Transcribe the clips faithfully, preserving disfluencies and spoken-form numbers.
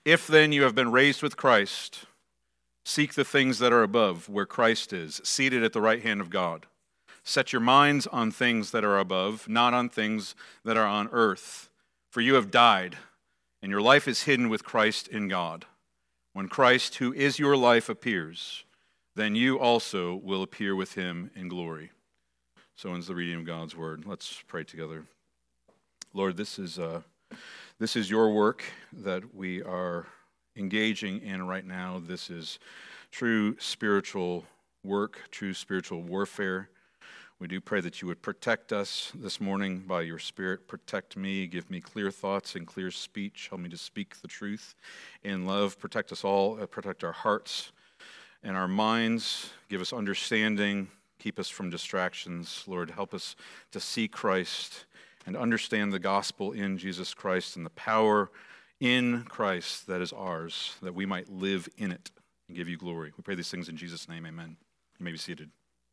If then you have been raised with Christ, seek the things that are above, where Christ is, seated at the right hand of God. Set your minds on things that are above, not on things that are on earth. For you have died, and your life is hidden with Christ in God. When Christ, who is your life, appears, then you also will appear with him in glory. So ends the reading of God's word. Let's pray together. Lord, this is uh, this is your work that we are engaging in right now. This is true spiritual work, true spiritual warfare. We do pray that you would protect us this morning by your Spirit. Protect me, give me clear thoughts and clear speech. Help me to speak the truth in love. Protect us all, uh, protect our hearts and our minds. Give us understanding. Keep us from distractions. Lord, help us to see Christ and understand the gospel in Jesus Christ and the power in Christ that is ours, that we might live in it and give you glory. We pray these things in Jesus' name, amen. You may be seated.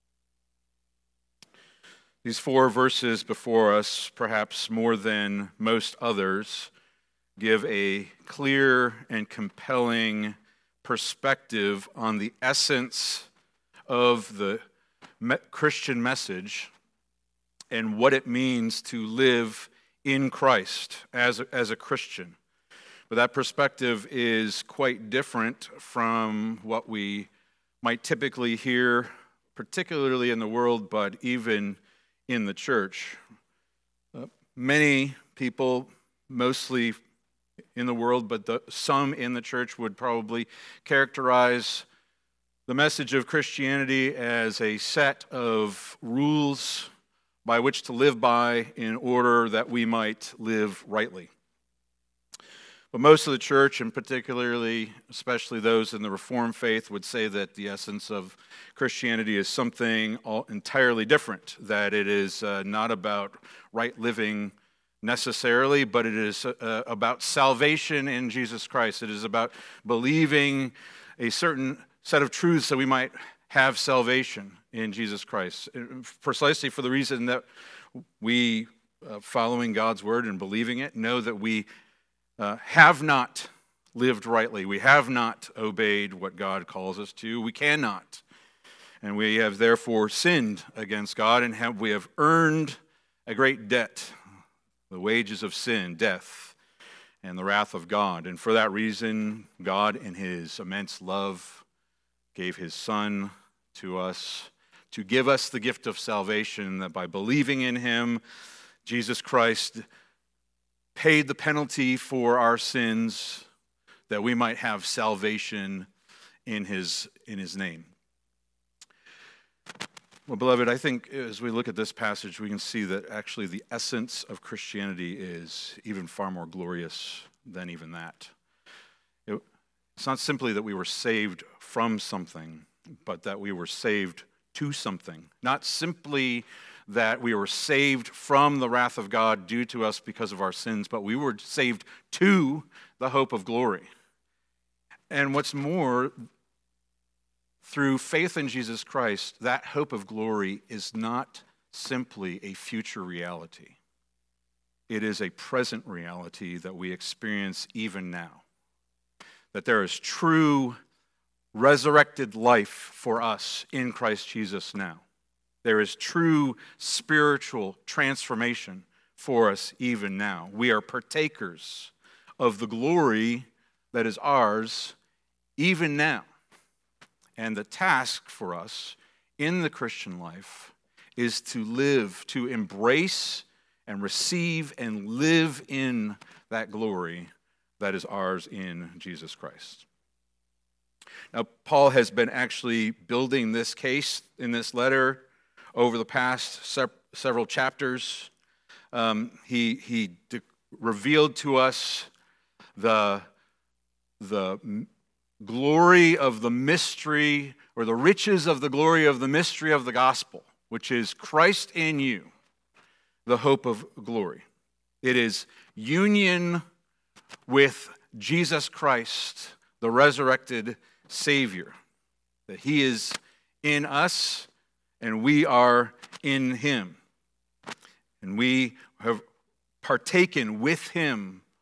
These four verses before us, perhaps more than most others, give a clear and compelling perspective on the essence of the Christian message and what it means to live in Christ as a, as a Christian. But that perspective is quite different from what we might typically hear, particularly in the world, but even in the church. Uh, many people, mostly in the world, but the, some in the church would probably characterize the message of Christianity as a set of rules by which to live by in order that we might live rightly. But most of the church, and particularly, especially those in the Reformed faith, would say that the essence of Christianity is something all entirely different, that it is uh, not about right living necessarily, but it is uh, about salvation in Jesus Christ. It is about believing a certain set of truths that we might have salvation in Jesus Christ, precisely for the reason that we, uh, following God's word and believing it, know that we uh, have not lived rightly. We have not obeyed what God calls us to. We cannot. And we have therefore sinned against God, and have, we have earned a great debt, the wages of sin, death, and the wrath of God. And for that reason, God, in his immense love, gave his Son to us to give us the gift of salvation, that by believing in him, Jesus Christ paid the penalty for our sins, that we might have salvation in his, in his name. Well, beloved, I think as we look at this passage, we can see that actually the essence of Christianity is even far more glorious than even that. It, it's not simply that we were saved from something, but that we were saved to something. Not simply that we were saved from the wrath of God due to us because of our sins, but we were saved to the hope of glory. And what's more, through faith in Jesus Christ, that hope of glory is not simply a future reality. It is a present reality that we experience even now. That there is true resurrected life for us in Christ Jesus now. There is true spiritual transformation for us even now. We are partakers of the glory that is ours even now. And the task for us in the Christian life is to live, to embrace and receive and live in that glory that is ours in Jesus Christ. Now, Paul has been actually building this case in this letter over the past se- several chapters. Um, he he de- revealed to us the, the m- glory of the mystery, or the riches of the glory of the mystery of the gospel, which is Christ in you, the hope of glory. It is union with Jesus Christ, the resurrected Savior, that he is in us and we are in him. And we have partaken with him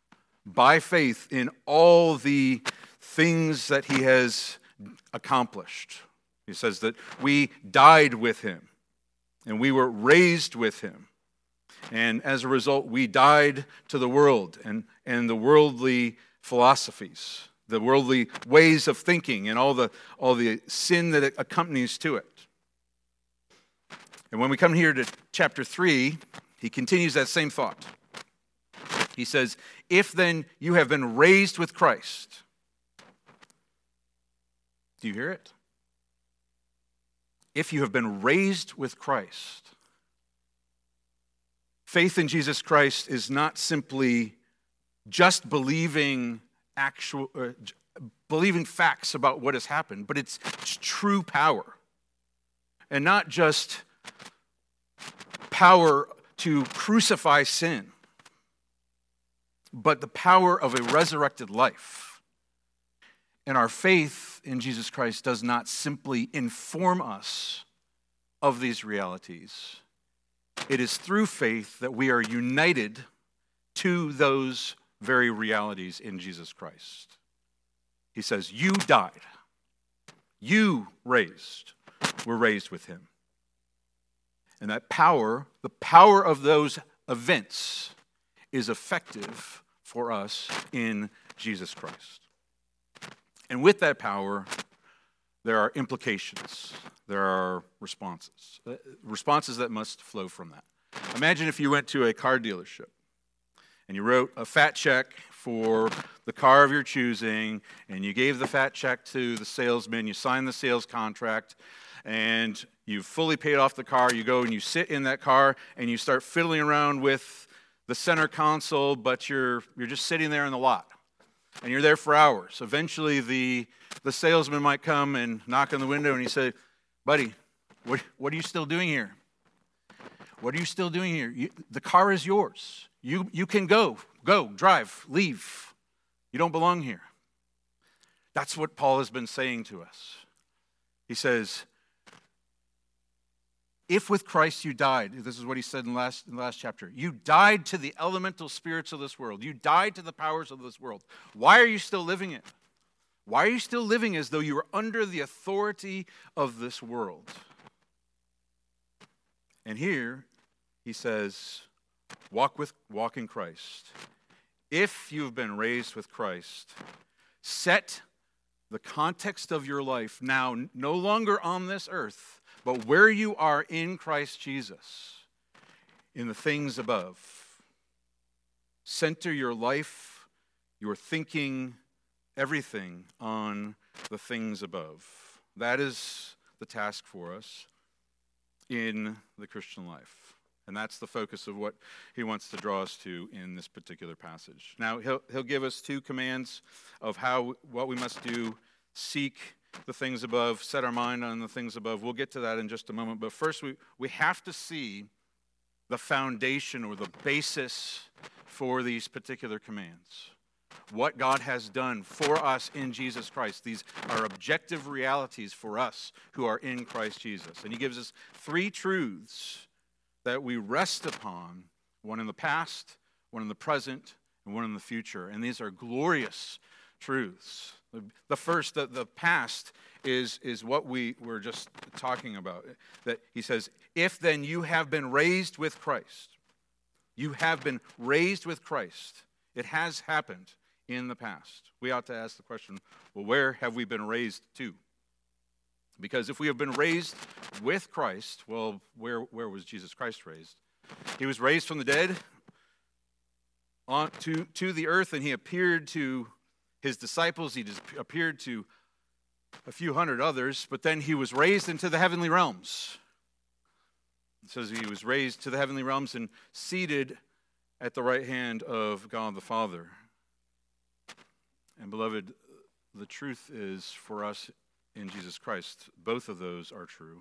by faith in all the things that he has accomplished. He says that we died with him and we were raised with him. And as a result, we died to the world and, and the worldly philosophies, the worldly ways of thinking and all the, all the sin that accompanies to it. And when we come here to chapter three, he continues that same thought. He says, if then you have been raised with Christ. Do you hear it? If you have been raised with Christ. Faith in Jesus Christ is not simply just believing actual, uh, believing facts about what has happened, but it's, it's true power. And not just power to crucify sin, but the power of a resurrected life. And our faith in Jesus Christ does not simply inform us of these realities. It is through faith that we are united to those very realities in Jesus Christ. He says, you died. You raised. Were raised with him. And that power, the power of those events, is effective for us in Jesus Christ. And with that power, there are implications. There are responses. Responses that must flow from that. Imagine if you went to a car dealership and you wrote a fat check for the car of your choosing, and you gave the fat check to the salesman, you signed the sales contract, and you've fully paid off the car. You go and you sit in that car and you start fiddling around with the center console, but you're you're just sitting there in the lot. And you're there for hours. Eventually the, the salesman might come and knock on the window and he say, buddy, what, what are you still doing here? What are you still doing here? You, the car is yours. You, you can go. Go, drive, leave. You don't belong here. That's what Paul has been saying to us. He says, if with Christ you died, this is what he said in the last, in the last chapter, you died to the elemental spirits of this world. You died to the powers of this world. Why are you still living it? Why are you still living as though you were under the authority of this world? And here he says, walk with walk in Christ. If you've been raised with Christ, set the context of your life now no longer on this earth, but where you are in Christ Jesus, in the things above. Center your life, your thinking, everything on the things above. That is the task for us in the Christian life. And that's the focus of what he wants to draw us to in this particular passage. Now, he'll, he'll give us two commands of how what we must do: seek the things above, set our mind on the things above. We'll get to that in just a moment. But first, we, we have to see the foundation or the basis for these particular commands. What God has done for us in Jesus Christ. These are objective realities for us who are in Christ Jesus. And he gives us three truths that we rest upon, one in the past, one in the present, and one in the future. And these are glorious truths. The first, the, the past, is, is what we were just talking about. That he says, if then you have been raised with Christ, you have been raised with Christ. It has happened in the past. We ought to ask the question, well, where have we been raised to? Because if we have been raised with Christ, well, where, where was Jesus Christ raised? He was raised from the dead on, to, to the earth, and he appeared to his disciples. He just appeared to a few hundred others, but then he was raised into the heavenly realms. It says he was raised to the heavenly realms and seated at the right hand of God the Father. And beloved, the truth is for us in Jesus Christ, both of those are true.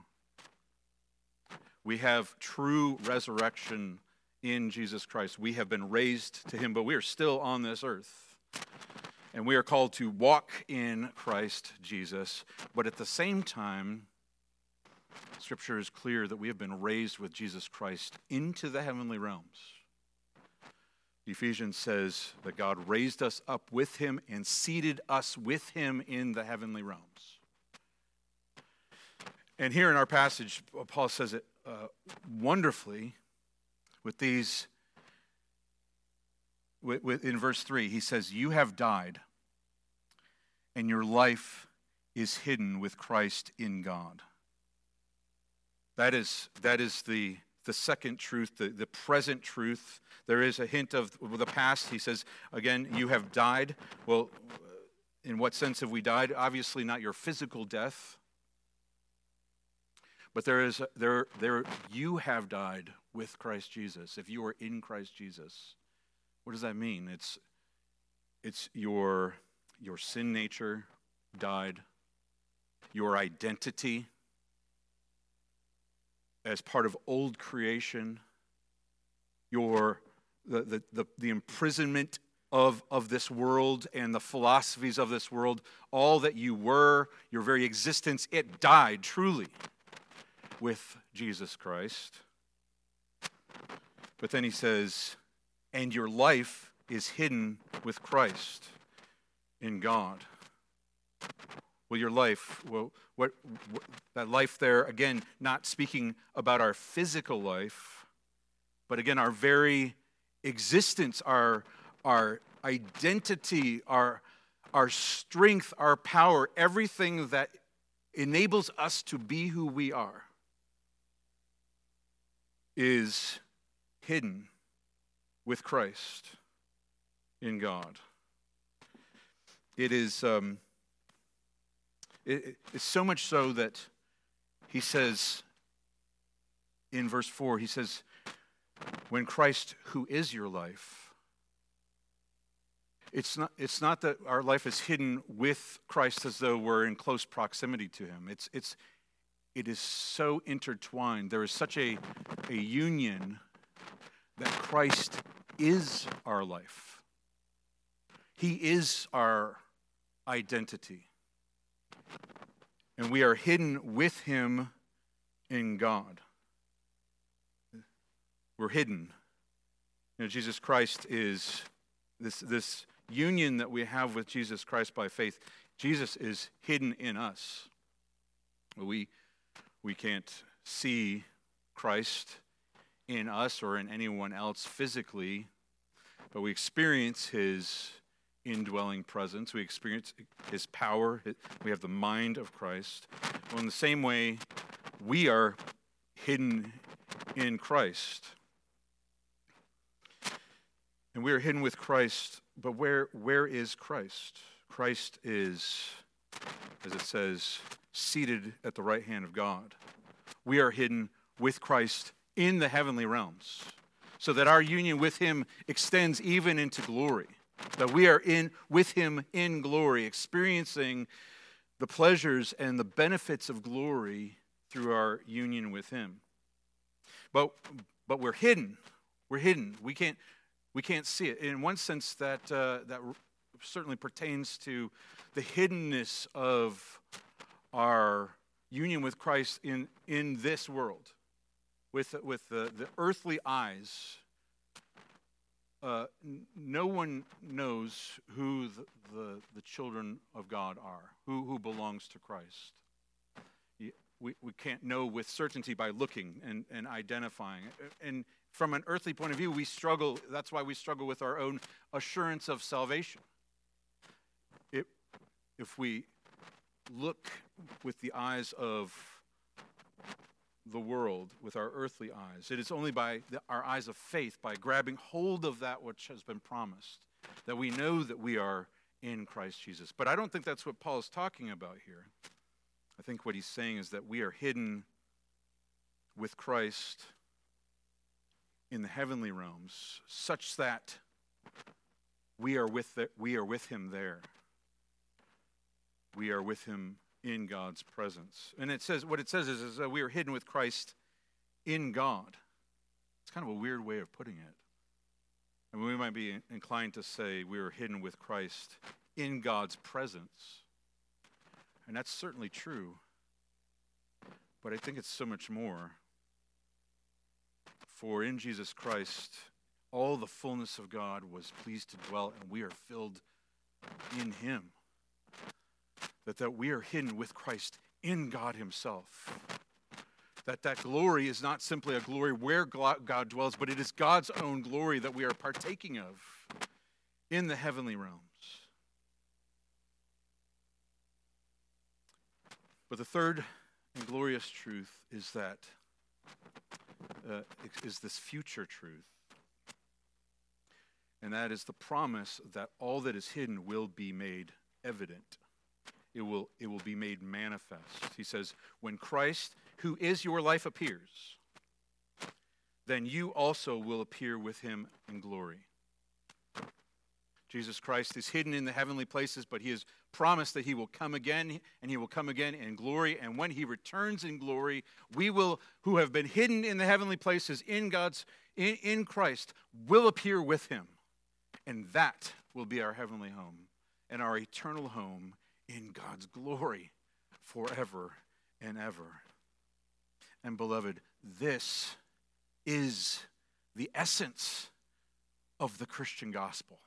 We have true resurrection in Jesus Christ. We have been raised to him, but we are still on this earth. And we are called to walk in Christ Jesus. But at the same time, Scripture is clear that we have been raised with Jesus Christ into the heavenly realms. Ephesians says that God raised us up with him and seated us with him in the heavenly realms. And here in our passage, Paul says it uh, wonderfully with these, with, with, in verse three, he says, you have died, and your life is hidden with Christ in God. That is, that is the, the second truth, the, the present truth. There is a hint of the past. He says, again, you have died. Well, in what sense have we died? Obviously not your physical death. But there is there there you have died with Christ Jesus. If you are in Christ Jesus, what does that mean? It's it's your your sin nature died, your identity as part of old creation, your the the the, the imprisonment of, of this world and the philosophies of this world, all that you were, your very existence, it died truly with Jesus Christ. But then he says, and your life is hidden with Christ in God. Well, your life, well, what, what that life there, again, not speaking about our physical life, but again, our very existence, our, our identity, our, our strength, our power, everything that enables us to be who we are, is hidden with Christ in God. It is um, it, it's so much so that he says in verse four, he says, when Christ, who is your life, it's not it's not that our life is hidden with Christ as though we're in close proximity to him. It's it's It is so intertwined. There is such a, a union that Christ is our life. He is our identity. And we are hidden with him in God. We're hidden. You know, Jesus Christ is this, this union that we have with Jesus Christ by faith. Jesus is hidden in us. We We can't see Christ in us or in anyone else physically, but we experience his indwelling presence. We experience his power. We have the mind of Christ. Well, in the same way, we are hidden in Christ. And we are hidden with Christ, but where where is Christ? Christ is, as it says, seated at the right hand of God. We are hidden with Christ in the heavenly realms, so that our union with him extends even into glory, that we are in with him in glory, experiencing the pleasures and the benefits of glory through our union with him. But but we're hidden. We're hidden. We can't we can't see it. In one sense, that uh, that certainly pertains to the hiddenness of our union with Christ in, in this world, with, with the, the earthly eyes. Uh, n- no one knows who the, the, the children of God are, who, who belongs to Christ. We, we can't know with certainty by looking and, and identifying. And from an earthly point of view, we struggle. That's why we struggle with our own assurance of salvation. It, if we look with the eyes of the world, with our earthly eyes, it is only by the, our eyes of faith, by grabbing hold of that which has been promised, that we know that we are in Christ Jesus. But I don't think that's what Paul is talking about here. I think what he's saying is that we are hidden with Christ in the heavenly realms, such that we are with the, we are with him there. We are with him in God's presence. And it says, what it says is, is that we are hidden with Christ in God. It's kind of a weird way of putting it. I mean, we might be inclined to say we are hidden with Christ in God's presence. And that's certainly true. But I think it's so much more. For in Jesus Christ, all the fullness of God was pleased to dwell, and we are filled in him. That, that we are hidden with Christ in God himself. That that glory is not simply a glory where God dwells, but it is God's own glory that we are partaking of in the heavenly realms. But the third and glorious truth is that uh, is this future truth. And that is the promise that all that is hidden will be made evident. It will, it will be made manifest. He says, when Christ, who is your life, appears, then you also will appear with him in glory. Jesus Christ is hidden in the heavenly places, but he has promised that he will come again, and he will come again in glory. And when he returns in glory, we will, who have been hidden in the heavenly places in God's, in, in Christ, will appear with him. And that will be our heavenly home and our eternal home in God's glory forever and ever. And beloved, this is the essence of the Christian gospel.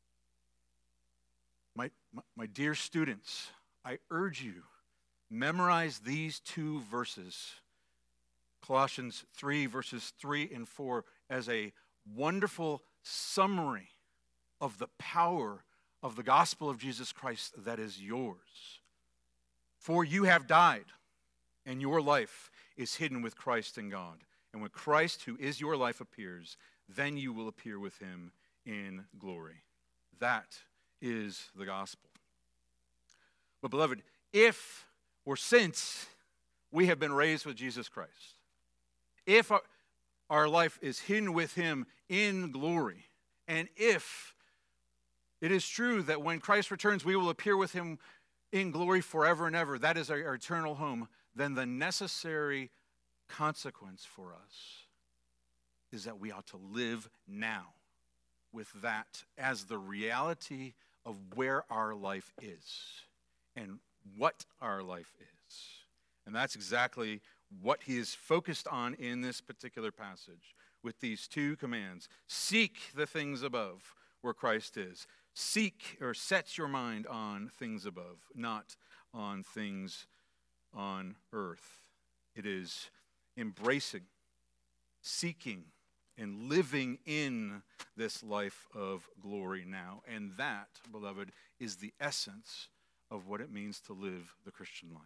My, my, my dear students, I urge you, memorize these two verses, Colossians three, verses three and four, as a wonderful summary of the power of the gospel of Jesus Christ that is yours. For you have died, and your life is hidden with Christ in God. And when Christ, who is your life, appears, then you will appear with him in glory. That is the gospel. But beloved, if or since we have been raised with Jesus Christ, if our, our life is hidden with him in glory, and if it is true that when Christ returns, we will appear with him in glory forever and ever, that is our, our eternal home, then the necessary consequence for us is that we ought to live now with that as the reality of where our life is and what our life is. And that's exactly what he is focused on in this particular passage with these two commands. Seek the things above where Christ is. Seek or set your mind on things above, not on things on earth. It is embracing, seeking, and living in this life of glory now. And that, beloved, is the essence of what it means to live the Christian life.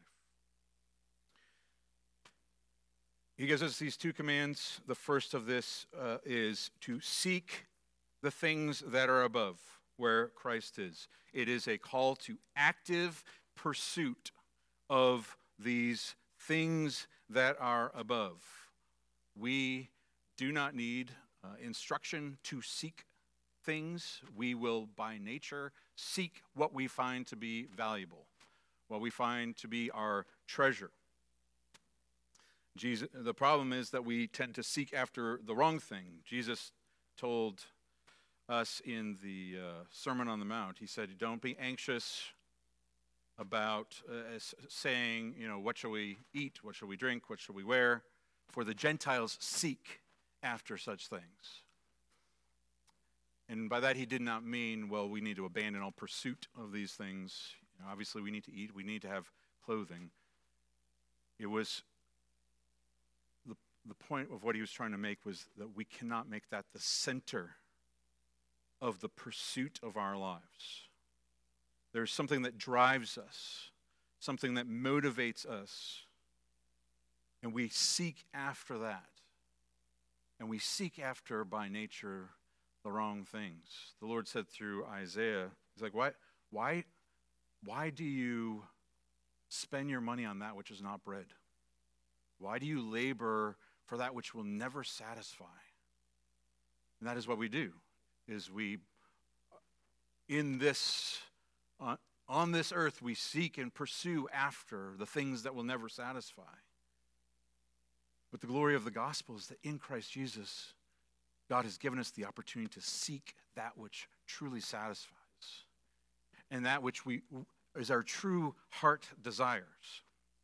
He gives us these two commands. The first of this uh, is to seek the things that are above, where Christ is. It is a call to active pursuit of these things that are above. We do not need uh, instruction to seek things. We will, by nature, seek what we find to be valuable, what we find to be our treasure. Jesus, the problem is that we tend to seek after the wrong thing. Jesus told us in the uh, Sermon on the Mount, he said, don't be anxious about uh, saying, you know, what shall we eat, what shall we drink, what shall we wear, for the Gentiles seek after such things. And by that he did not mean, well, we need to abandon all pursuit of these things. You know, obviously we need to eat, we need to have clothing. It was, the, the point of what he was trying to make was that we cannot make that the center of the pursuit of our lives. There's something that drives us, something that motivates us, and we seek after that. And we seek after, by nature, the wrong things. The Lord said through Isaiah, he's like, why, why, why do you spend your money on that which is not bread? Why do you labor for that which will never satisfy? And that is what we do, is we, in this, uh, on this earth, we seek and pursue after the things that will never satisfy. But the glory of the gospel is that in Christ Jesus, God has given us the opportunity to seek that which truly satisfies and that which we is our true heart desires.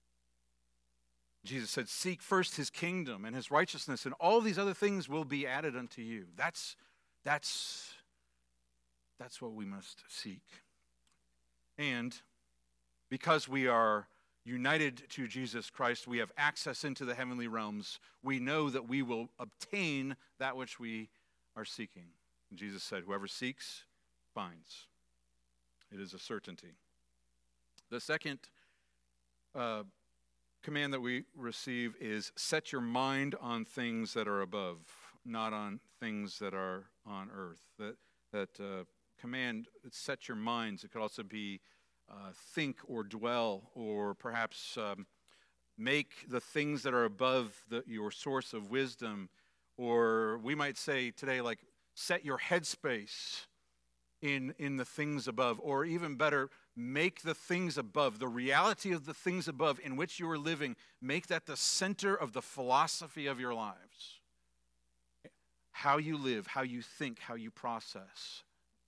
Jesus said, seek first his kingdom and his righteousness, and all these other things will be added unto you. That's, That's, that's what we must seek. And because we are united to Jesus Christ, we have access into the heavenly realms. We know that we will obtain that which we are seeking. And Jesus said, whoever seeks, finds. It is a certainty. The second uh, command that we receive is set your mind on things that are above, not on things that are on earth. That, that uh, command, set your minds. It could also be Uh, think or dwell, or perhaps um, make the things that are above the, your source of wisdom, or we might say today, like, set your headspace in, in the things above, or even better, make the things above, the reality of the things above in which you are living, make that the center of the philosophy of your lives. How you live, how you think, how you process.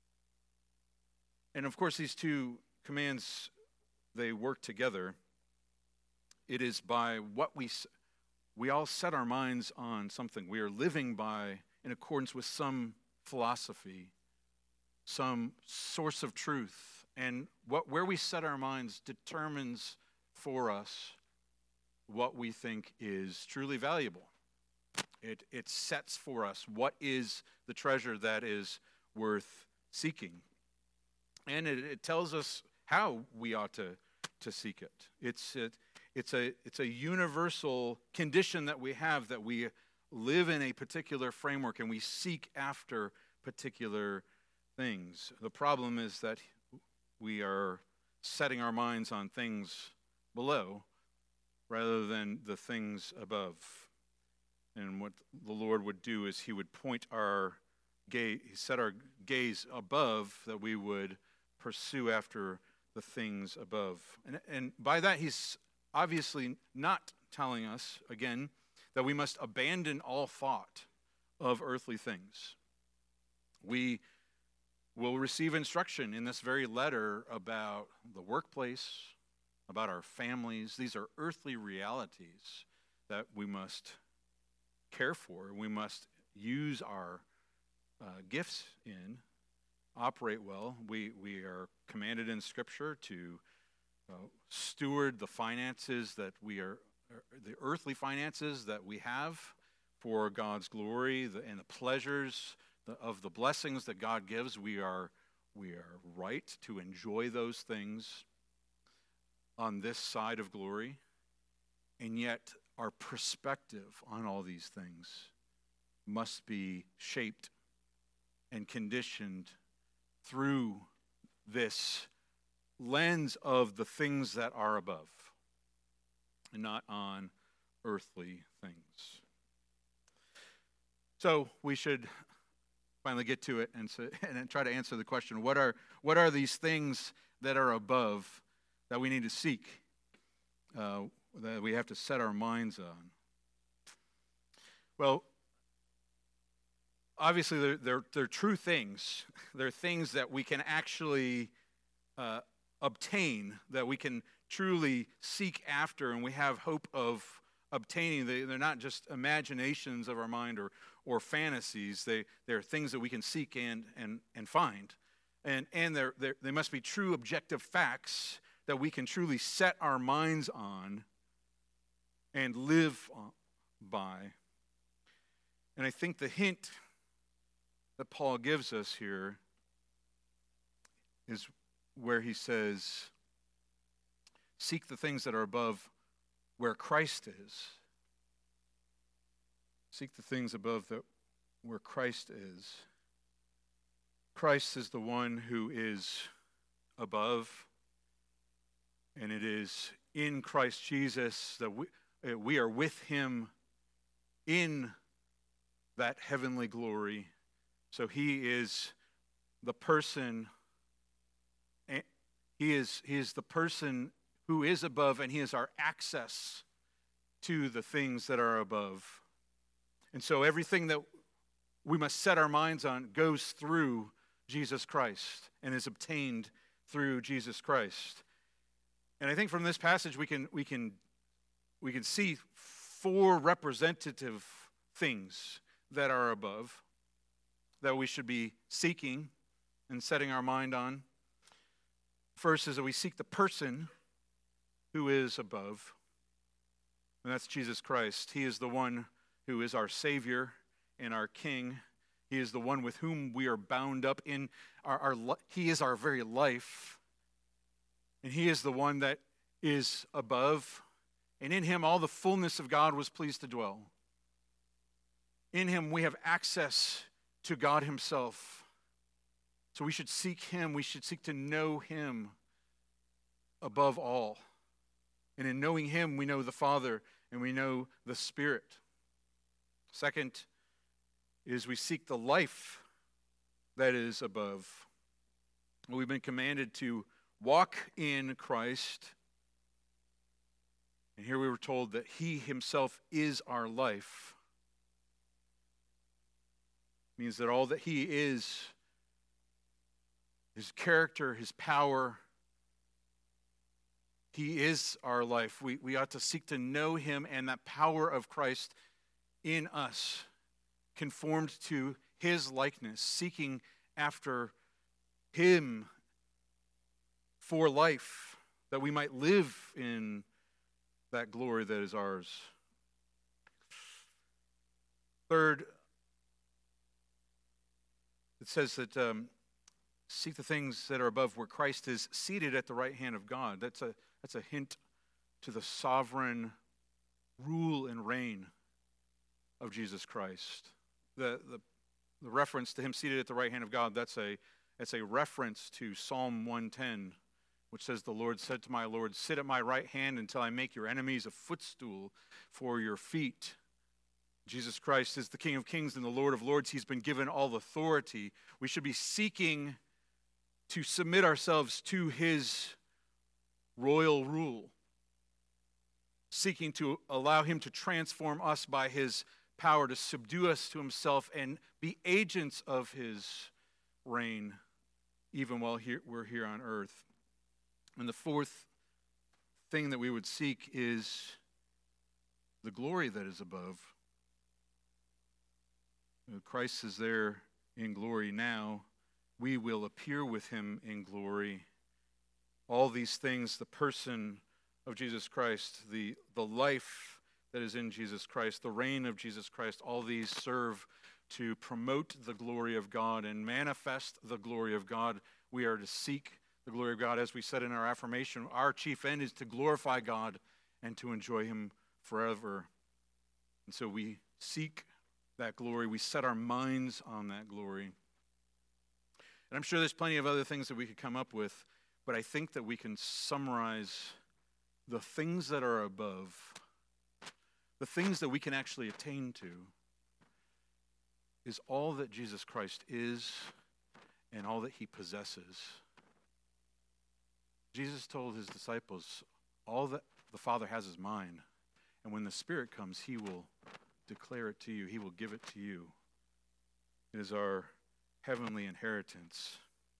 And of course, these two commands, they work together. It is by what we we all set our minds on something. We are living by, in accordance with some philosophy, some source of truth, and what where we set our minds determines for us what we think is truly valuable. It it sets for us what is the treasure that is worth seeking, and it, it tells us how we ought to, to seek it. It's it, it's a it's a universal condition that we have, that we live in a particular framework and we seek after particular things. The problem is that we are setting our minds on things below rather than the things above. And what the Lord would do is he would point our gaze, set our gaze above, that we would pursue after the things above. And, and by that, he's obviously not telling us, again, that we must abandon all thought of earthly things. We will receive instruction in this very letter about the workplace, about our families. These are earthly realities that we must care for. We must use our uh, gifts in, operate well. We we are commanded in Scripture to uh, steward the finances that we are, the earthly finances that we have for God's glory, the, and the pleasures the, of the blessings that God gives. We are we are right to enjoy those things on this side of glory, and yet our perspective on all these things must be shaped and conditioned through this lens of the things that are above and not on earthly things. So we should finally get to it and, so, and try to answer the question, what are, what are these things that are above that we need to seek, uh, that we have to set our minds on? Well, obviously, they're, they're, they're true things. They're things that we can actually uh, obtain, that we can truly seek after, and we have hope of obtaining. They, they're not just imaginations of our mind or, or fantasies. They, they're things that we can seek and, and, and find. And, and they're, they're, they must be true objective facts that we can truly set our minds on and live by. And I think the hint that Paul gives us here is where he says, seek the things that are above where Christ is. Seek the things above the, where Christ is. Christ is the one who is above, and it is in Christ Jesus that we, we are with him in that heavenly glory. So he is the person, he is, he is the person who is above, and he is our access to the things that are above. And so everything that we must set our minds on goes through Jesus Christ and is obtained through Jesus Christ. And I think from this passage we can we can we can see four representative things that are above. that we should be seeking and setting our mind on. First is that we seek the person who is above, and that's Jesus Christ. He is the one who is our Savior and our King. He is the one with whom we are bound up in our, our He is our very life, and He is the one that is above, and in Him all the fullness of God was pleased to dwell. In Him we have access to God Himself. So we should seek Him. We should seek to know Him above all. And in knowing Him, we know the Father and we know the Spirit. Second is we seek the life that is above. We've been commanded to walk in Christ. And here we were told that He Himself is our life. It means that all that He is, His character, His power, He is our life. We, we ought to seek to know Him and that power of Christ in us, conformed to His likeness, seeking after Him for life, that we might live in that glory that is ours. Third, it says that um, seek the things that are above, where Christ is seated at the right hand of God. That's a that's a hint to the sovereign rule and reign of Jesus Christ. The the, the reference to Him seated at the right hand of God, that's a that's a reference to Psalm one ten, which says, "The Lord said to my Lord, sit at my right hand until I make your enemies a footstool for your feet." Jesus Christ is the King of Kings and the Lord of Lords. He's been given all authority. We should be seeking to submit ourselves to His royal rule, seeking to allow Him to transform us by His power, to subdue us to Himself and be agents of His reign, even while here, we're here on earth. And the fourth thing that we would seek is the glory that is above. Christ is there in glory now. We will appear with Him in glory. All these things, the person of Jesus Christ, the, the life that is in Jesus Christ, the reign of Jesus Christ, all these serve to promote the glory of God and manifest the glory of God. We are to seek the glory of God. As we said in our affirmation, our chief end is to glorify God and to enjoy Him forever. And so we seek that glory. We set our minds on that glory. And I'm sure there's plenty of other things that we could come up with, but I think that we can summarize the things that are above, the things that we can actually attain to, is all that Jesus Christ is and all that He possesses. Jesus told His disciples, all that the Father has is mine, and when the Spirit comes, He will declare it to you. He will give it to you. It is our heavenly inheritance.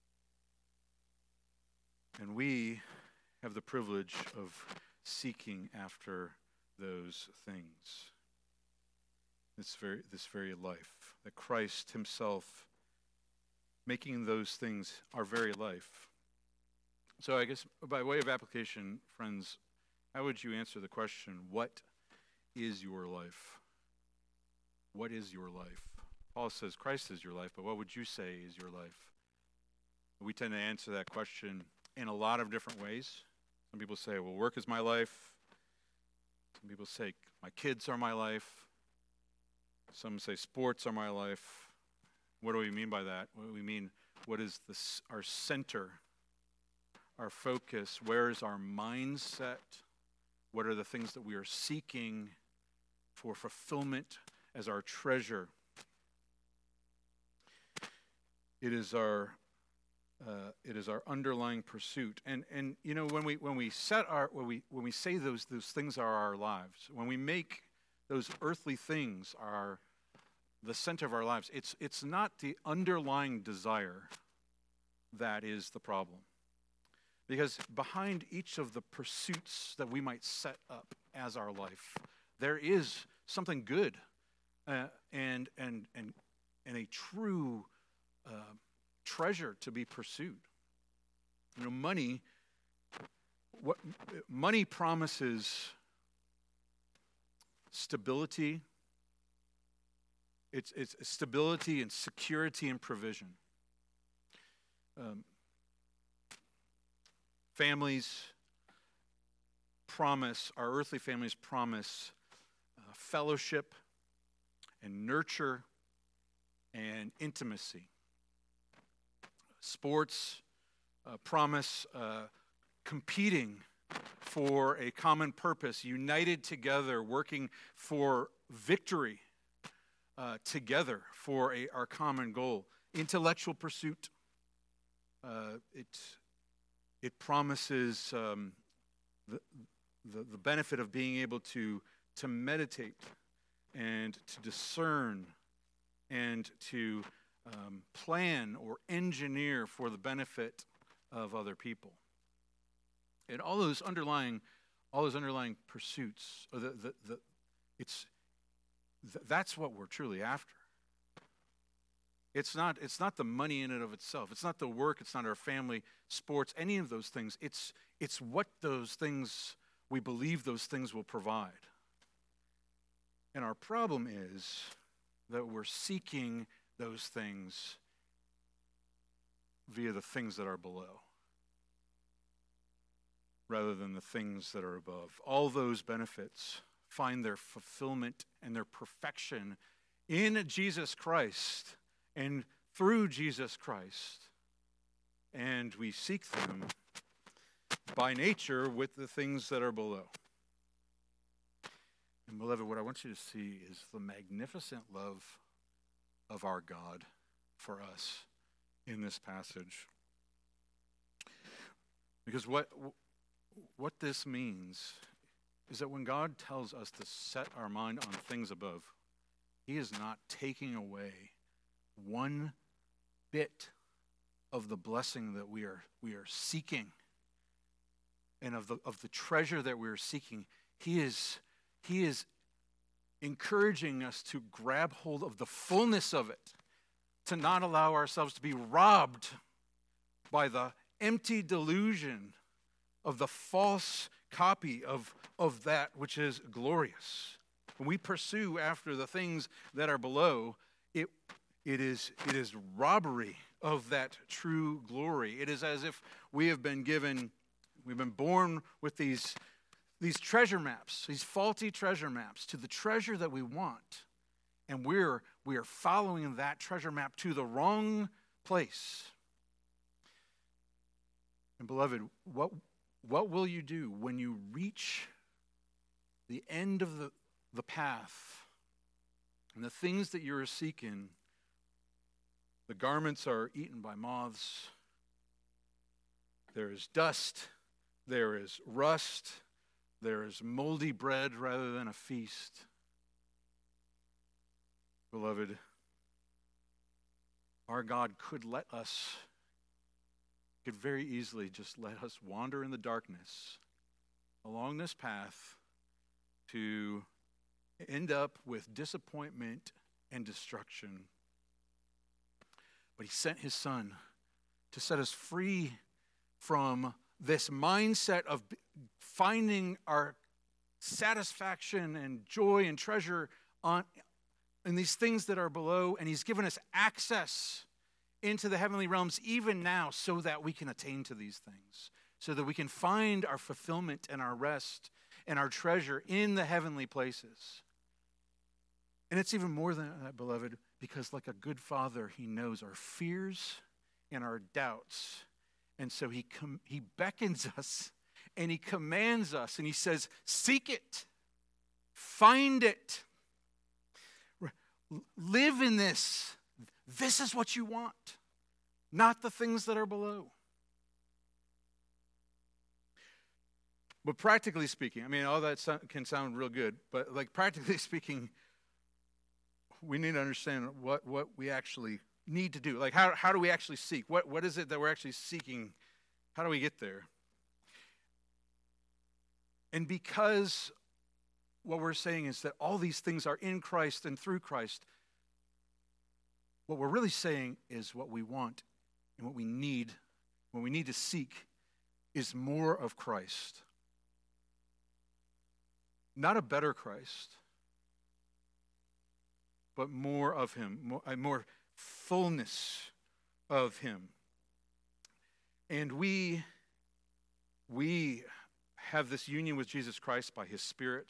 And we have the privilege of seeking after those things. This very, this very life. That Christ Himself making those things our very life. So I guess by way of application, friends, how would you answer the question, what is your life? What is your life? Paul says Christ is your life, but what would you say is your life? We tend to answer that question in a lot of different ways. Some people say, well, work is my life. Some people say, my kids are my life. Some say, sports are my life. What do we mean by that? What do we mean? What is this, our center, our focus? Where is our mindset? What are the things that we are seeking for fulfillment as our treasure? It is our uh, it is our underlying pursuit. And and you know when we when we set our when we when we say those those things are our lives, when we make those earthly things are the center of our lives, it's it's not the underlying desire that is the problem. Because behind each of the pursuits that we might set up as our life, there is something good uh, and and and and a true uh, treasure to be pursued. You know, money, what money promises stability. It's, it's stability and security and provision. Um, families promise, our earthly families promise uh, fellowship and nurture and intimacy. Sports uh, promise uh, competing for a common purpose, united together, working for victory uh, together for a, our common goal. Intellectual pursuit, uh, it, it promises um, the, the, the benefit of being able to, to meditate and to discern and to um, plan or engineer for the benefit of other people. And all those underlying, all those underlying pursuits, or the, the, the, it's th- that's what we're truly after. It's not, it's not the money in and of itself. It's not the work. It's not our family, sports, any of those things. It's, it's what those things, we believe those things will provide. And our problem is that we're seeking those things via the things that are below, rather than the things that are above. All those benefits find their fulfillment and their perfection in Jesus Christ and through Jesus Christ. And we seek them by nature with the things that are below. And beloved, what I want you to see is the magnificent love of our God for us in this passage. Because what what this means is that when God tells us to set our mind on things above, he is not taking away one bit of the blessing that we are we are seeking and of the of the treasure that we are seeking. He is he is encouraging us to grab hold of the fullness of it, to not allow ourselves to be robbed by the empty delusion of the false copy of, of that which is glorious. When we pursue after the things that are below, it, it, is, it is robbery of that true glory. It is as if we have been given, we've been born with these, these treasure maps, these faulty treasure maps to the treasure that we want. And we're, we are following that treasure map to the wrong place. And beloved, what What will you do when you reach the end of the, the path and the things that you're seeking, the garments are eaten by moths, there is dust, there is rust, there is moldy bread rather than a feast? Beloved, our God could let us could very easily just let us wander in the darkness along this path to end up with disappointment and destruction. But he sent his son to set us free from this mindset of finding our satisfaction and joy and treasure on in these things that are below, and he's given us access into the heavenly realms even now so that we can attain to these things, so that we can find our fulfillment and our rest and our treasure in the heavenly places. And it's even more than that, beloved, because like a good father, he knows our fears and our doubts. And so he com- he beckons us and he commands us and he says, seek it, find it, live in this. This is what you want, not the things that are below. But practically speaking, I mean, all that so- can sound real good, but like practically speaking, we need to understand what, what we actually need to do. Like, how, how do we actually seek? What, what is it that we're actually seeking? How do we get there? And because what we're saying is that all these things are in Christ and through Christ, what we're really saying is what we want and what we need, what we need to seek is more of Christ. Not a better Christ, but more of him, more, a more fullness of him. And we, we have this union with Jesus Christ by his Spirit.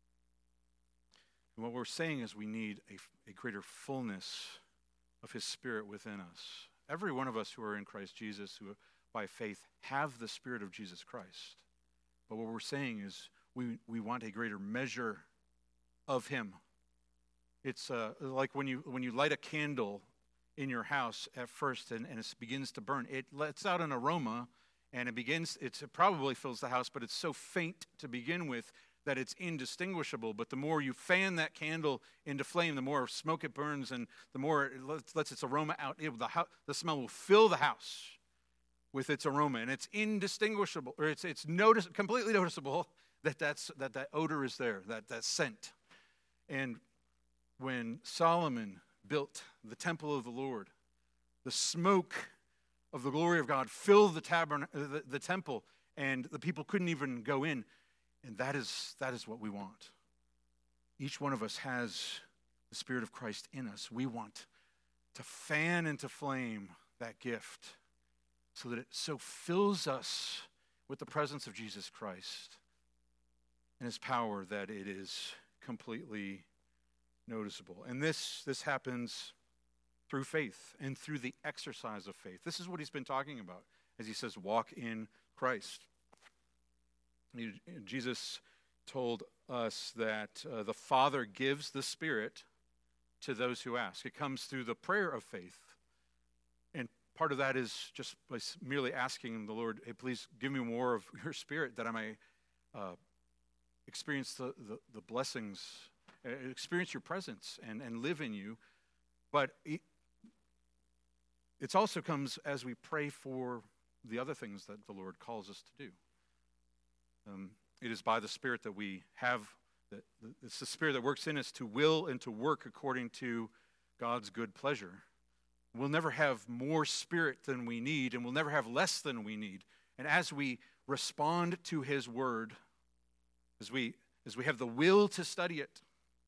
And what we're saying is we need a, a greater fullness of his Spirit within us. Every one of us who are in Christ Jesus, who by faith have the Spirit of Jesus Christ. But what we're saying is we, we want a greater measure of him. It's uh, like when you when you light a candle in your house at first and, and it begins to burn. It lets out an aroma and it begins, it's, it probably fills the house, but it's so faint to begin with that it's indistinguishable. But the more you fan that candle into flame, the more smoke it burns and the more it lets, lets its aroma out. It, the, the smell will fill the house with its aroma, and it's indistinguishable, or it's it's notice, completely noticeable that that's, that that odor is there, that that scent. And when Solomon built the temple of the Lord, the smoke of the glory of God filled the tabern- the, the temple, and the people couldn't even go in. And that is that is what we want. Each one of us has the Spirit of Christ in us. We want to fan into flame that gift so that it so fills us with the presence of Jesus Christ and his power that it is completely noticeable. And this, this happens through faith and through the exercise of faith. This is what he's been talking about as he says, walk in Christ. He, Jesus told us that uh, the Father gives the Spirit to those who ask. It comes through the prayer of faith. And part of that is just by merely asking the Lord, hey, please give me more of your Spirit that I may uh, experience the, the, the blessings, uh, experience your presence and, and live in you. But it it's also comes as we pray for the other things that the Lord calls us to do. Um, it is by the Spirit that we have, that it's the Spirit that works in us to will and to work according to God's good pleasure. We'll never have more Spirit than we need, and we'll never have less than we need. And as we respond to his word, as we as we have the will to study it,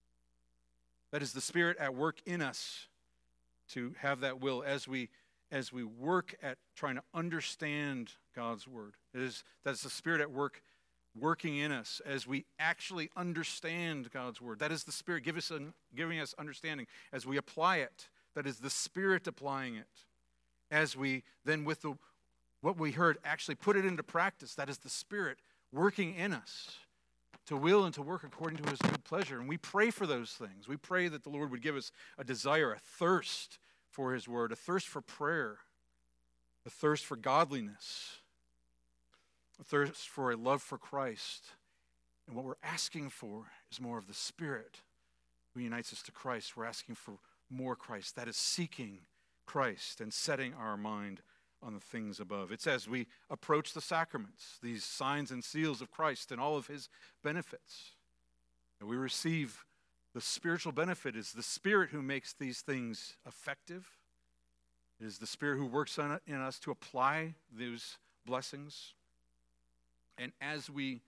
that is the Spirit at work in us to have that will as we as we work at trying to understand God's word. It is that's the Spirit at work working in us as we actually understand God's word. That is the Spirit give us an, giving us understanding as we apply it. That is the Spirit applying it. As we then with the what we heard actually put it into practice. That is the Spirit working in us to will and to work according to his good pleasure. And we pray for those things. We pray that the Lord would give us a desire, a thirst for his word, a thirst for prayer, a thirst for godliness, a thirst for a love for Christ. And what we're asking for is more of the Spirit who unites us to Christ. We're asking for more Christ. That is seeking Christ and setting our mind on the things above. It's as we approach the sacraments, these signs and seals of Christ and all of his benefits, that we receive the spiritual benefit. Is the Spirit who makes these things effective. It is the Spirit who works on it in us to apply those blessings. And as we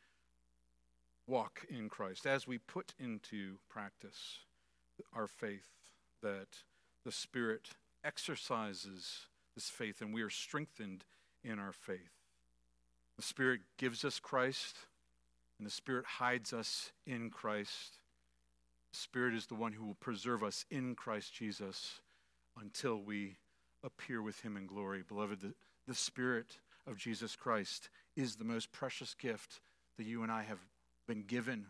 walk in Christ, as we put into practice our faith, that the Spirit exercises this faith and we are strengthened in our faith. The Spirit gives us Christ and the Spirit hides us in Christ. The Spirit is the one who will preserve us in Christ Jesus until we appear with him in glory. Beloved, the, the Spirit of Jesus Christ is the most precious gift that you and I have been given.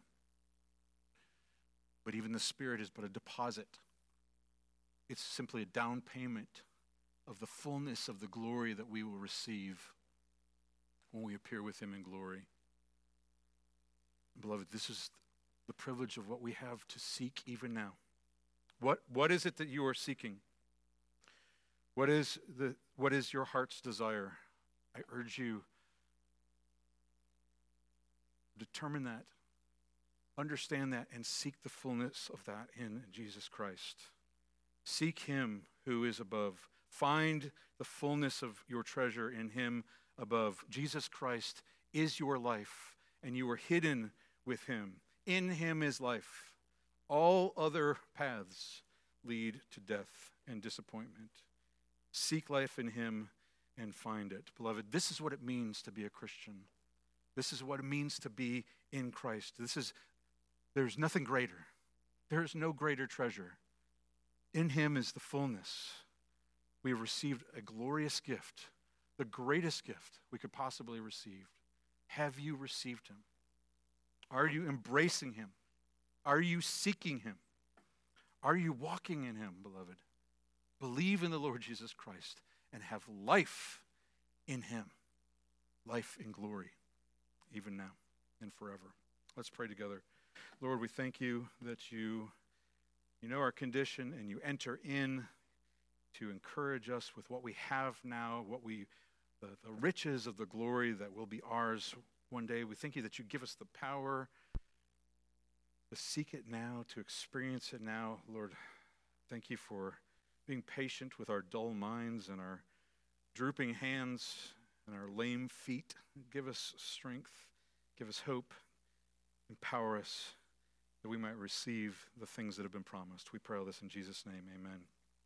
But even the Spirit is but a deposit. It's simply a down payment of the fullness of the glory that we will receive when we appear with him in glory. Beloved, this is the privilege of what we have to seek even now. What, what is it that you are seeking? What is the what is your heart's desire? I urge you, determine that, understand that, and seek the fullness of that in Jesus Christ. Seek him who is above. Find the fullness of your treasure in him above. Jesus Christ is your life, and you are hidden with him. In him is life. All other paths lead to death and disappointment. Seek life in him and find it. Beloved, this is what it means to be a Christian. This is what it means to be in Christ. This is, there's nothing greater. There is no greater treasure. In him is the fullness. We have received a glorious gift, the greatest gift we could possibly receive. Have you received him? Are you embracing him? Are you seeking him? Are you walking in him, beloved? Believe in the Lord Jesus Christ and have life in him. Life in glory, even now and forever. Let's pray together. Lord, we thank you that you, you know our condition and you enter in to encourage us with what we have now, what we, the, the riches of the glory that will be ours one day. We thank you that you give us the power to seek it now, to experience it now. Lord, thank you for being patient with our dull minds and our drooping hands and our lame feet. Give us strength, give us hope, empower us that we might receive the things that have been promised. We pray all this in Jesus' name, amen.